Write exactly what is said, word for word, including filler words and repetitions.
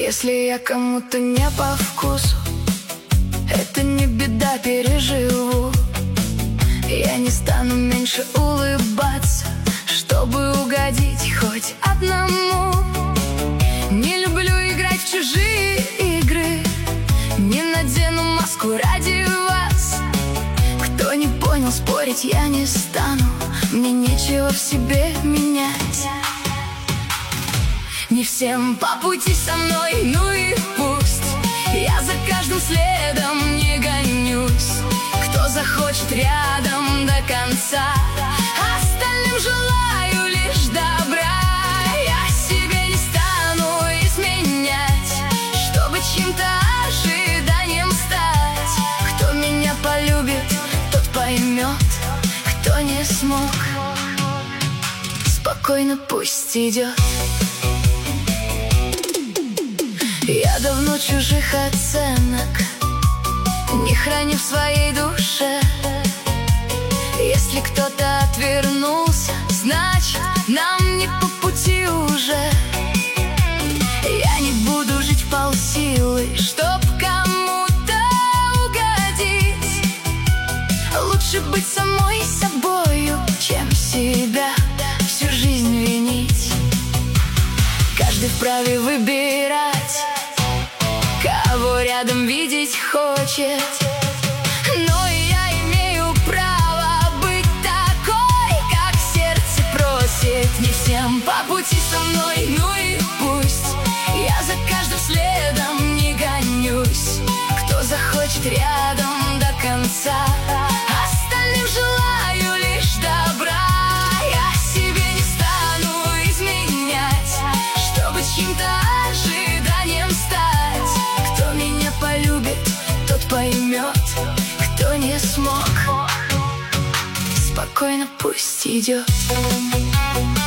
Если я кому-то не по вкусу, это не беда, переживу. Я не стану меньше улыбаться, чтобы угодить хоть одному. Не люблю играть в чужие игры, не надену маску ради вас. Кто не понял, спорить я не стану, мне нечего в себе менять. Не всем по пути со мной, ну и пусть. Я за каждым следом не гонюсь. Кто захочет рядом до конца, остальным желаю лишь добра. Я себе не стану изменять, чтобы чьим-то ожиданием стать. Кто меня полюбит, тот поймет, кто не смог, спокойно пусть идет. Я давно чужих оценок не храню в своей душе. Если кто-то отвернулся, значит, нам не по пути уже. Я не буду жить в полсилы, чтоб кому-то угодить. Лучше быть самой собою, чем себя всю жизнь винить. Каждый вправе выбирать, кого рядом видеть хочет. Но и я имею право быть такой, как сердце просит. Не всем по пути со мной, ну и пусть. Я за каждым следом не гонюсь. Кто захочет рядом до конца, остальным желаю лишь добра. Я себе не стану изменять, чтобы чьим-то ожиданием стать. Кто меня полюбит, тот поймет, кто не смог, спокойно пусть идет.